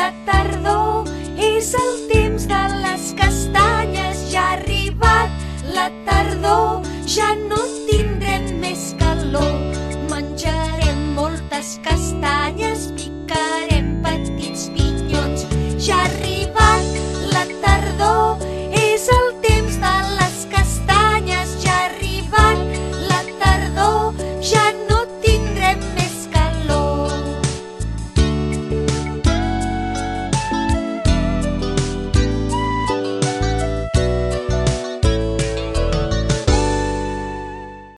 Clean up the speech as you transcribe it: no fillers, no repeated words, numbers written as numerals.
la tardor, és el temps de les castanyes, ja ha arribat la tardor, ja no